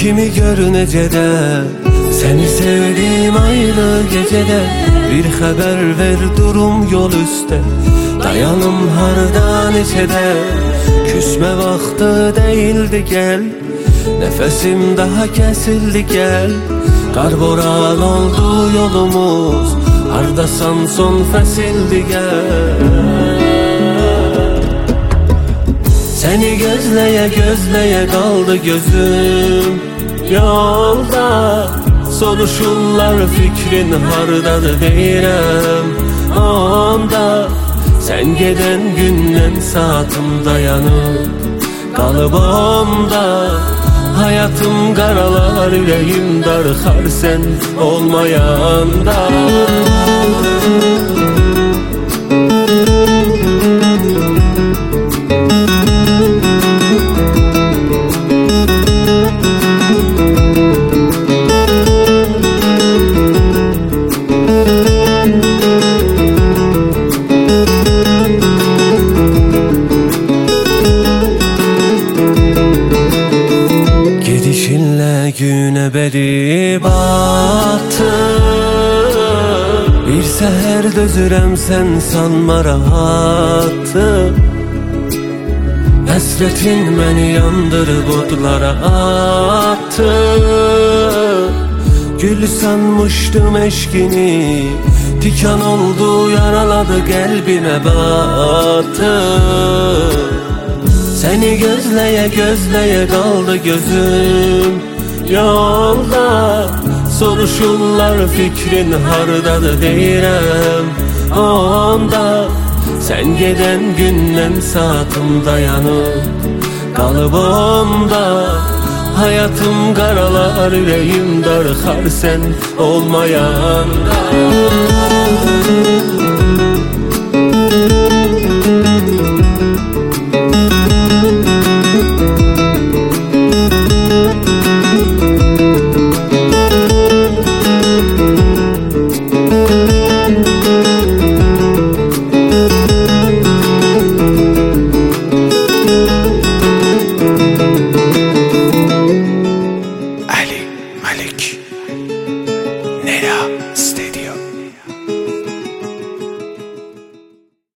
Kimi gör necədə, səni sevdim aylı gecədə. Bir xəbər ver durum yol üstə, dayanım harda neçədə. Küsmə vaxtı değildi gəl, nəfəsim daha kəsildi gəl. Qar boran oldu yolumuz, hardasan son fəsildi gəl. Səni gözləyə gözləyə qaldı gözüm yolda. Soruşurlar fikrin hardadır deyirəm onda. Sən gedən gündən saatım dayanıb qalıb onda. Hayatım qaralar, ürəyim darxar sən olmayanda. Günə bəri batı, bir səhər dözürəm sən sanma rahatı. Həsrətin məni yandırıb odlara attı. Gül sanmışdım eşkini, tikan oldu yaraladı qəlbimə batı. Səni gözləyə gözləyə qaldı gözüm yolda. Soruşurlar fikrin hardadır deyirəm onda. Sən gedən gündən saatım dayanıb qalıb onda. Hayatım qaralar, ürəyim darxar sən olmayanda.